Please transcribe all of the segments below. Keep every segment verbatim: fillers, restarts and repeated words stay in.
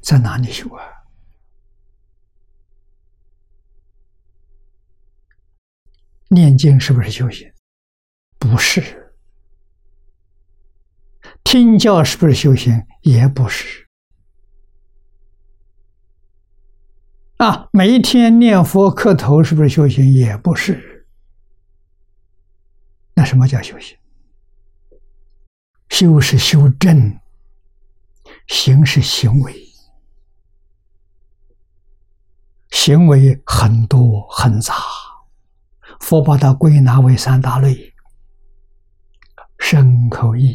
在哪里修啊？念经是不是修行？不是。听教是不是修行？也不是。啊，每一天念佛磕头是不是修行？也不是。那什么叫修行？修是修正，行是行为。行为很多很杂，佛把它归纳为三大类：身口意。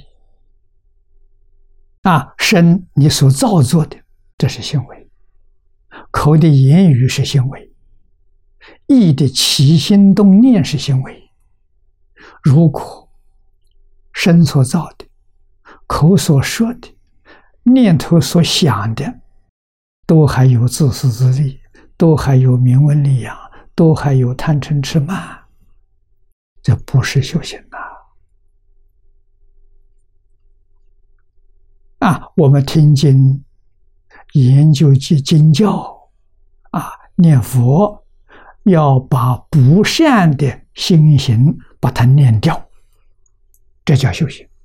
啊，身你所造作的，这是行为；口的言语是行为；意的起心动念是行为。如果身所造的、口所说的、念头所想的，都还有自私自利，都还有名闻利养，都还有贪嗔痴慢，这不是修行啊！啊，我们听经、研究经教，啊，念佛，要把不善的心行把它念掉，这叫修行。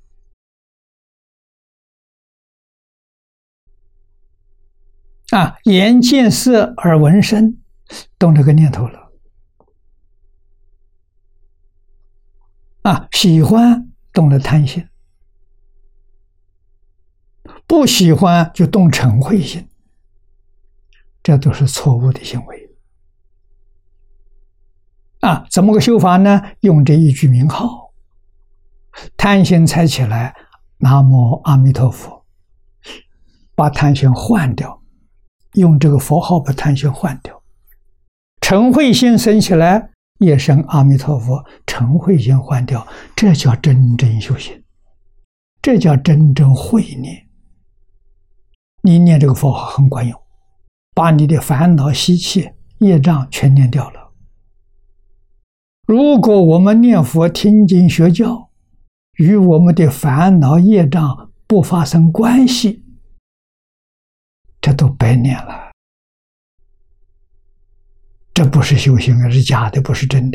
啊，眼见色，耳闻声，动这个念头了。啊，喜欢动了贪心，不喜欢就动嗔恚心，这都是错误的行为。啊，怎么个修法呢？用这一句名号，贪心才起来，南无阿弥陀佛，把贪心换掉，用这个佛号把贪心换掉。嗔恚心生起来，也生阿弥陀佛，嗔恚心换掉，这叫真正修行，这叫真正慧念。你念这个佛号很管用，把你的烦恼习气业障全念掉了。如果我们念佛听经学教与我们的烦恼业障不发生关系，这都白念了，这不是修行，是假的，不是真的。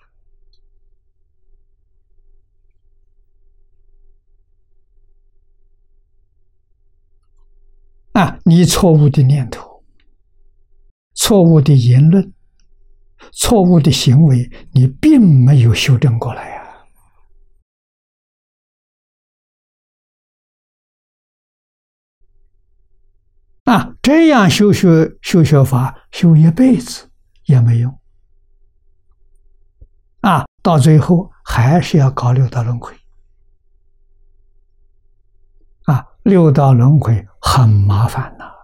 啊，你错误的念头、错误的言论、错误的行为，你并没有修正过来啊！啊，这样修学修学法，修一辈子也没用。啊，到最后还是要搞六道轮回。啊，六道轮回很麻烦呐。